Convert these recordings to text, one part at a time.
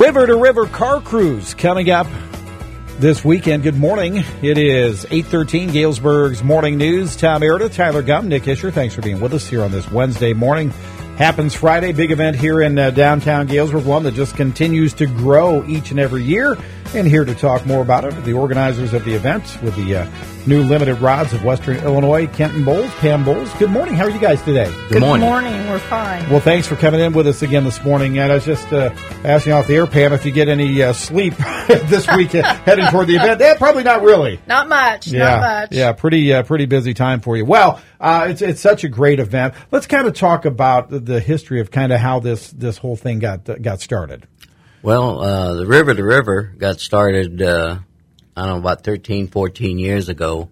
River to River Car Cruise coming up this weekend. Good morning. It is 8:13, Galesburg's Morning News. Tom Meredith, Tyler Gum, Nick Isher. Thanks for being with us here on this Wednesday morning. Happens Friday. Big event here in downtown Galesburg, one that just continues to grow each and every year. And here to talk more about it, the organizers of the event with the new Limited Rods of Western Illinois, Kenton Bowles, Pam Bowles. Good morning. How are you guys today? Good morning. We're fine. Well, thanks for coming in with us again this morning. And I was just asking off the air, Pam, if you get any sleep this weekend heading toward the event. Probably not really. Not much. Yeah, pretty busy time for you. Well, it's such a great event. Let's kind of talk about the history of kind of how this whole thing got started. Well, the River to River got started, about 13, 14 years ago.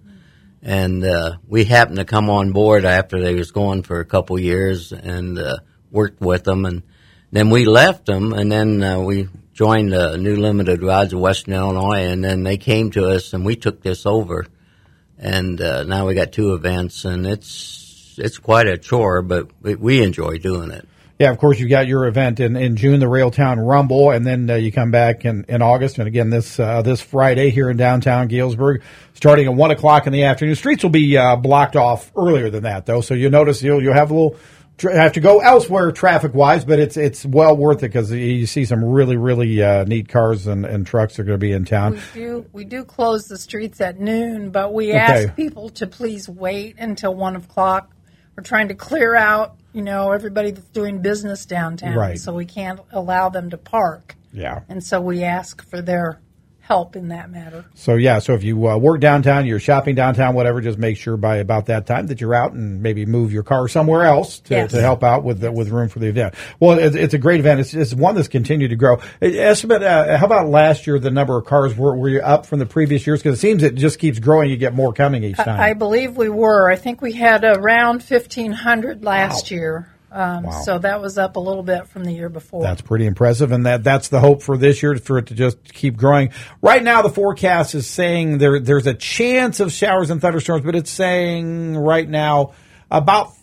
And we happened to come on board after they was going for a couple years and worked with them. And then we left them, and then we joined the New Limited Rods of Western Illinois, and then they came to us, and we took this over. And now we got two events, and it's quite a chore, but we enjoy doing it. Yeah, of course, you've got your event in June, the Railtown Rumble, and then you come back in August, and again this Friday here in downtown Galesburg, starting at 1 o'clock in the afternoon. Streets will be blocked off earlier than that, though, so you'll notice you'll have a little have to go elsewhere traffic-wise, but it's well worth it because you see some really, really neat cars and trucks are going to be in town. We do close the streets at noon, but we ask people to please wait until 1 o'clock. We're trying to clear out everybody that's doing business downtown. Right. So we can't allow them to park. Yeah. And so we ask for their help in that matter. So if you work downtown, you're shopping downtown, whatever, just make sure by about that time that you're out and maybe move your car somewhere else to help out with room for the event. Well, it's a great event. It's one that's continued to grow. Estimate, how about last year, the number of cars were you up from the previous years? Because it seems it just keeps growing. You get more coming each time. I believe we were. I think we had around 1,500 last year. Wow. So that was up a little bit from the year before. That's pretty impressive, and that's the hope for this year, for it to just keep growing. Right now, the forecast is saying there's a chance of showers and thunderstorms, but it's saying right now about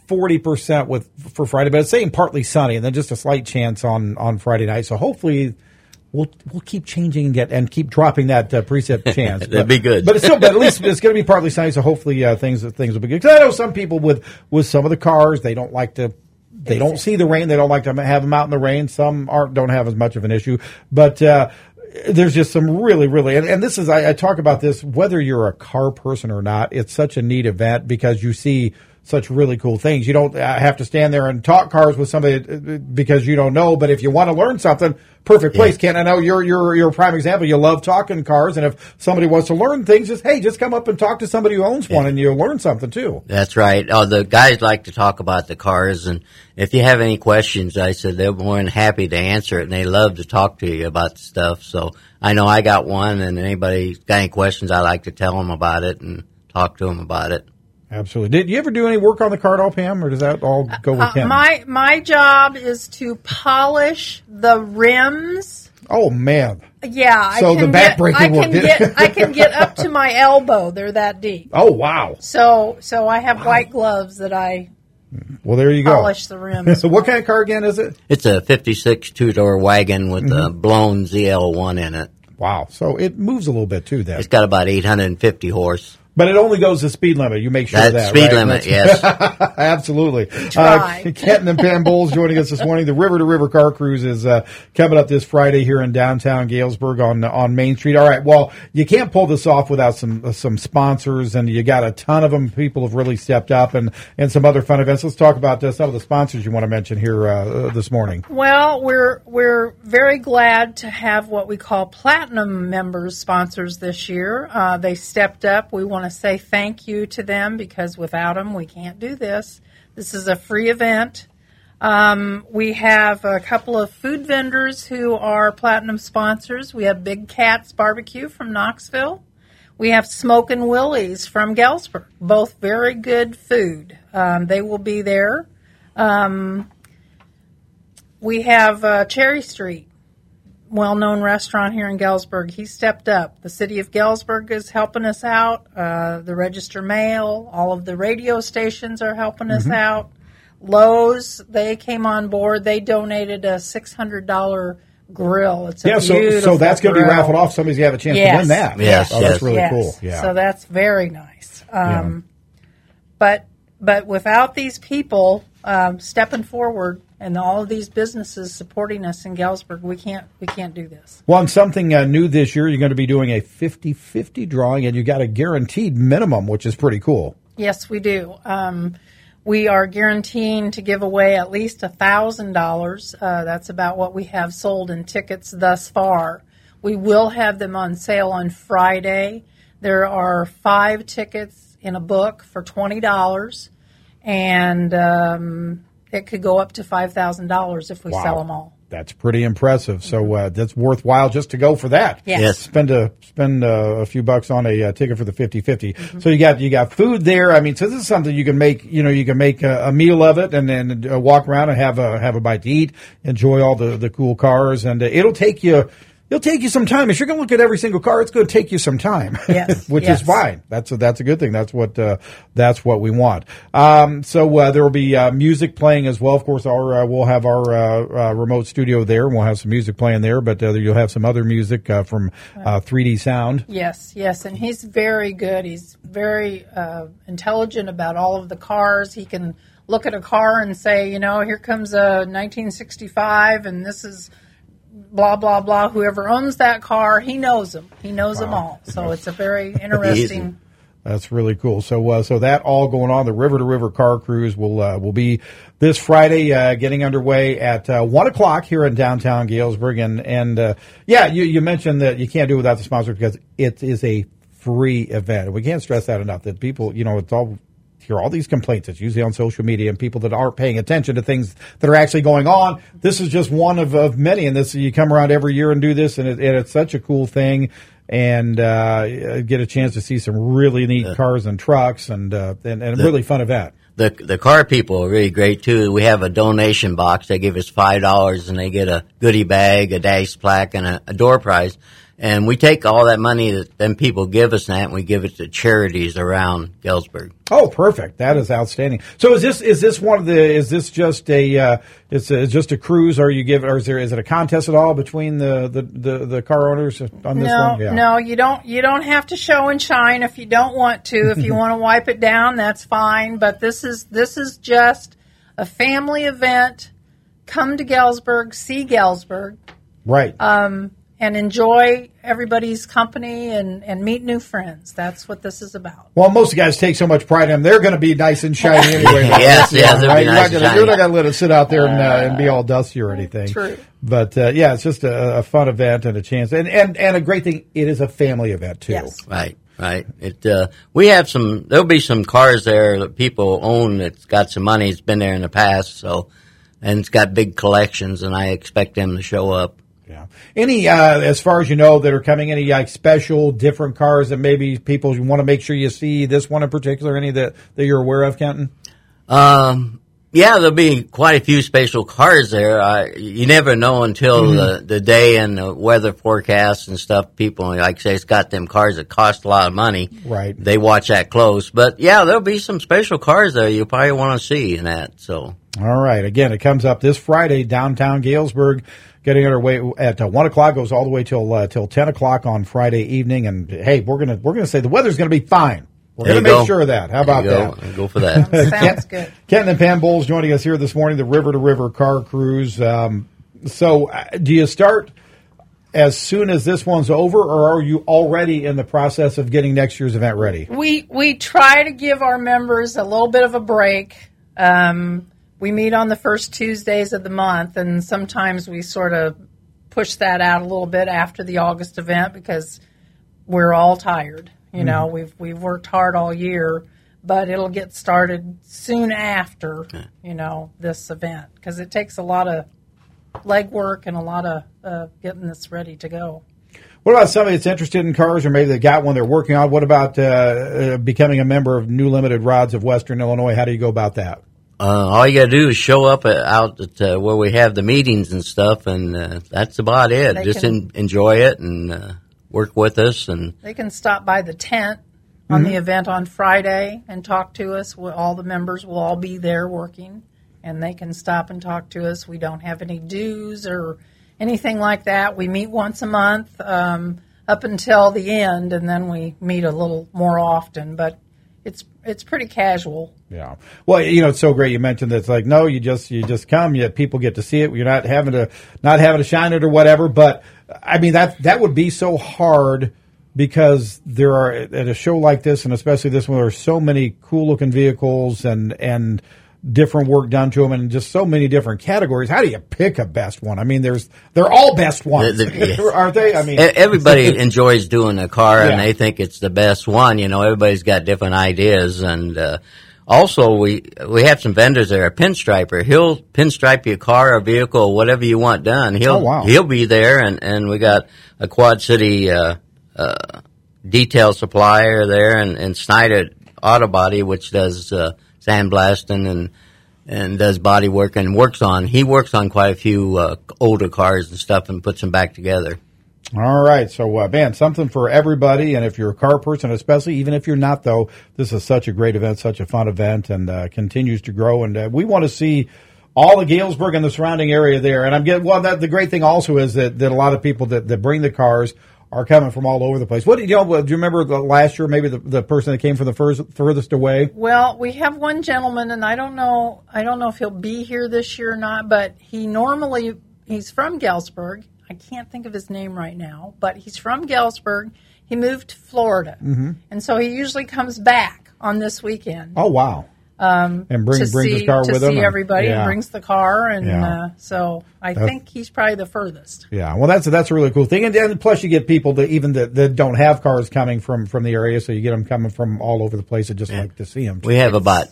40% for Friday, but it's saying partly sunny, and then just a slight chance on Friday night. So hopefully we'll keep changing and keep dropping that precip chance. That'd be good. But at least it's going to be partly sunny, so hopefully things will be good. Because I know some people with some of the cars, they don't like to. They don't see the rain. They don't like to have them out in the rain. Some don't have as much of an issue. But there's just some really, really, and this is, I talk about this, whether you're a car person or not, it's such a neat event because you see such really cool things. You don't have to stand there and talk cars with somebody because you don't know. But if you want to learn something, perfect place. Ken, I know you're a prime example. You love talking cars, and if somebody wants to learn things, just come up and talk to somebody who owns one, and you'll learn something too. That's right. The guys like to talk about the cars, and if you have any questions, I said they're more than happy to answer it, and they love to talk to you about the stuff. So I know I got one, and anybody got any questions, I like to tell them about it and talk to them about it. Absolutely. Did you ever do any work on the car at all, Pam, or does that all go with Ken? My job is to polish the rims. Oh, man. Yeah. So the backbreaking work. I can get up to my elbow. They're that deep. Oh, wow. So I have white gloves that I there you polish the rims. So what kind of car again is it? It's a 56 two-door wagon with a blown ZL1 in it. Wow. So it moves a little bit, too, then. It's got about 850 horse. But it only goes the speed limit. You make sure of that, speed right? limit, yes. Absolutely. Try. Kenton and Pam Bowles joining us this morning. The River to River Car Cruise is coming up this Friday here in downtown Galesburg on Main Street. All right. Well, you can't pull this off without some sponsors, and you got a ton of them. People have really stepped up, and some other fun events. Let's talk about some of the sponsors you want to mention here this morning. Well, we're very glad to have what we call platinum members sponsors this year. They stepped up. We want to say thank you to them because without them we can't do this. This is a free event. We have a couple of food vendors who are platinum sponsors. We have Big Cat's Barbecue from Knoxville. We have Smokin' Willie's from Galesburg. Both very good food. They will be there. We have Cherry Street, well-known restaurant here in Galesburg. He stepped up. The city of Galesburg is helping us out. The Register Mail, all of the radio stations are helping us out. Lowe's, they came on board. They donated a $600 grill. It's a Yeah, beautiful so that's going to be grill. raffled off. Somebody's going to have a chance Yes. to win that. Yes, Oh, that's yes. really Yes. cool. Yeah. So that's very nice. Yeah. But without these people stepping forward and all of these businesses supporting us in Galesburg, we can't do this. Well, and something new this year, you're going to be doing a 50-50 drawing, and you got a guaranteed minimum, which is pretty cool. Yes, we do. We are guaranteeing to give away at least $1,000. That's about what we have sold in tickets thus far. We will have them on sale on Friday. There are 5 tickets in a book for $20, and it could go up to $5,000 if we Wow. sell them all. That's pretty impressive. So that's worthwhile just to go for that. Yes. Yes. Spend a few bucks on a ticket for the 50-50. So you got food there. I mean, so this is something you can make. You can make a meal of it, and then walk around and have a bite to eat. Enjoy all the cool cars, and it'll take you some time. If you're going to look at every single car, it's going to take you some time, Yes, which yes. is fine. That's a good thing. That's what we want. So there will be music playing as well. Of course, we'll have our remote studio there, and we'll have some music playing there. But you'll have some other music from 3D Sound. Yes, and he's very good. He's very intelligent about all of the cars. He can look at a car and say, here comes a 1965, and this is blah, blah, blah. Whoever owns that car, he knows them. He knows them all. So it's a very interesting. That's really cool. So that all going on. The River to River Car Cruise will be this Friday, getting underway at 1:00 here in downtown Galesburg. And you mentioned that you can't do it without the sponsor because it is a free event. We can't stress that enough. That people, it's all. Hear all these complaints. It's usually on social media and people that aren't paying attention to things that are actually going on. This is just one of many. And this, you come around every year and do this, and it's such a cool thing. And get a chance to see some really neat cars and trucks, and a really fun event. The car people are really great too. We have a donation box. They give us $5 and they get a goodie bag, a dash plaque, and a door prize. And we take all that money that them people give us and we give it to charities around Galesburg. Oh, perfect! That is outstanding. So is this just a cruise, or is it a contest at all between the car owners on this one? Yeah. No, you don't have to show and shine if you don't want to. If you want to wipe it down, that's fine. But this is just a family event. Come to Galesburg, see Galesburg. Right. And enjoy everybody's company and meet new friends. That's what this is about. Well, most guys take so much pride in them; they're going to be nice and shiny anyway. Yes, they'll be right? nice and shiny. You're not going to let it sit out there and be all dusty or anything. True. But it's just a fun event and a chance, and a great thing. It is a family event too. Yes. Right. We have there'll be some cars there that people own that's got some money. It's been there in the past, and it's got big collections, and I expect them to show up. Yeah. Any, as far as you know, that are coming, any special, different cars that maybe people want to make sure you see, this one in particular, any that you're aware of, Kenton? There'll be quite a few special cars there. You never know until the day and the weather forecast and stuff. People, like I say, it's got them cars that cost a lot of money. Right. They watch that close. But, there'll be some special cars there you probably want to see in that, so. All right. Again, it comes up this Friday, downtown Galesburg. Getting underway at 1:00, goes all the way till 10:00 on Friday evening. And hey, we're gonna say the weather's gonna be fine. We're gonna make sure of that. How about that? Go for that. Sounds good. Kenton and Pam Bowles joining us here this morning, the River to River Car Cruise. So, do you start as soon as this one's over, or are you already in the process of getting next year's event ready? We try to give our members a little bit of a break. We meet on the first Tuesdays of the month, and sometimes we sort of push that out a little bit after the August event because we're all tired. We've worked hard all year, but it'll get started soon after, this event because it takes a lot of legwork and a lot of getting this ready to go. What about somebody that's interested in cars, or maybe they got one they're working on? What about becoming a member of New Limited Rods of Western Illinois? How do you go about that? All you got to do is show up out at where we have the meetings and stuff, and that's about it. Just enjoy it and work with us. And they can stop by the tent on the event on Friday and talk to us. All the members will all be there working, and they can stop and talk to us. We don't have any dues or anything like that. We meet once a month up until the end, and then we meet a little more often. But it's pretty casual. Yeah. Well, it's so great you mentioned that. It's like, no, you just come, yet people get to see it. You're not having to shine it or whatever. But I mean, that would be so hard because there are, at a show like this, and especially this one, there are so many cool looking vehicles and different work done to them, and just so many different categories. How do you pick a best one? I mean, they're all best ones, aren't they? I mean, everybody enjoys doing a car, Yeah. and they think it's the best one. Everybody's got different ideas, and also we have some vendors that are pinstriper. He'll pinstripe your car or vehicle or whatever you want done. He'll be there, and we got a Quad City detail supplier there, and Snyder Auto Body, which does sandblasting and does body work and he works on quite a few older cars and stuff and puts them back together. All right. So, man, something for everybody. And if you're a car person, especially, even if you're not, though, this is such a great event, such a fun event, and continues to grow. And we want to see all of Galesburg and the surrounding area there. And the great thing also is that a lot of people that bring the cars are coming from all over the place. Do you remember last year, maybe the person that came from the furthest away? Well, we have one gentleman, and I don't know if he'll be here this year or not, but he's from Galesburg. I can't think of his name right now, but he's from Galesburg. He moved to Florida, and so he usually comes back on this weekend. Oh, wow. And brings his car with him. To see everybody, and brings the car, and Yeah. So I think he's probably the furthest. Yeah, well, that's a really cool thing, and plus you get people that don't have cars coming from the area, so you get them coming from all over the place that just like to see them. We have about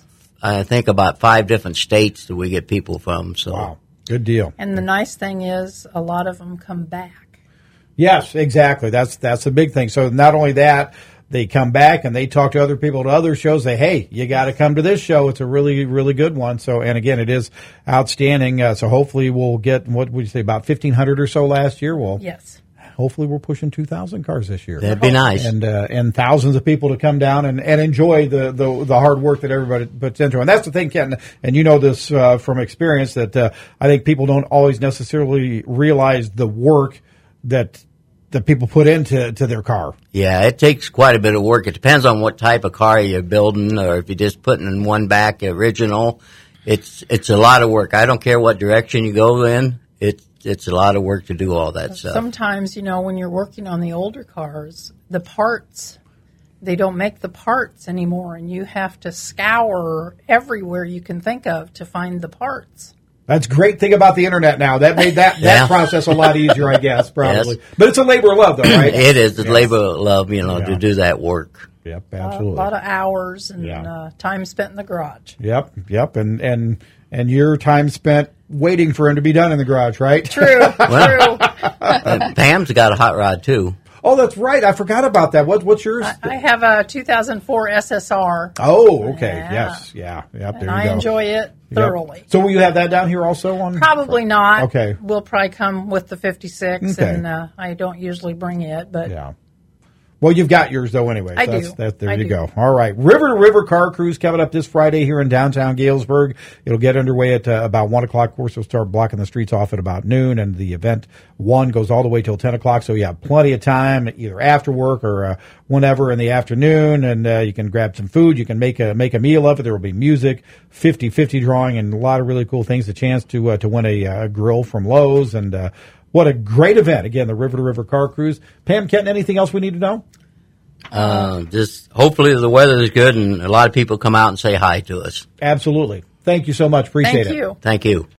5 different states that we get people from. So wow, good deal. And the nice thing is, a lot of them come back. Yes, exactly. That's a big thing. So not only that, they come back and they talk to other people at other shows. Say, hey, you got to come to this show. It's a really, really good one. So, and again, it is outstanding. So hopefully we'll get, what would you say, about 1,500 or so last year? Well, yes. Hopefully we're pushing 2,000 cars this year. That'd be nice. And thousands of people to come down and enjoy the hard work that everybody puts into it. And that's the thing, Ken, and you know this from experience, that I think people don't always necessarily realize the work that people put into their car. Yeah, it takes quite a bit of work. It depends on what type of car you're building, or if you're just putting in one back original. It's a lot of work. I don't care what direction you go in. It's a lot of work to do all that stuff. Sometimes, when you're working on the older cars, the parts, they don't make the parts anymore, and you have to scour everywhere you can think of to find the parts. That's a great thing about the internet now. That made that process a lot easier, I guess, probably. Yes. But it's a labor of love, though, right? It is. It's labor of love, to do that work. Yep, absolutely. A lot of hours and time spent in the garage. Yep. And your time spent waiting for him to be done in the garage, right? True. Pam's got a hot rod, too. Oh, that's right. I forgot about that. What's yours? I have a 2004 SSR. Oh, okay. Yeah. Yes. Yeah. Yep. There And you I go. enjoy it thoroughly. Yep. So will you have that down here also? Probably not. Okay. We'll probably come with the 56, Okay. and I don't usually bring it, but Yeah. Well, you've got yours, though, anyway. I So do. There I you do. go. All right. River to River Car Cruise coming up this Friday here in downtown Galesburg. It'll get underway at about 1 o'clock. Of course, we'll start blocking the streets off at about noon, and the event 1 goes all the way till 10 o'clock. So you have plenty of time, either after work or whenever in the afternoon, and you can grab some food. You can make a meal of it. There will be music, 50-50 drawing, and a lot of really cool things. The chance to win a grill from Lowe's, and what a great event. Again, the River to River Car Cruise. Pam, Kenton, anything else we need to know? Just hopefully the weather is good and a lot of people come out and say hi to us. Absolutely. Thank you so much. Appreciate it. thank you. Thank you.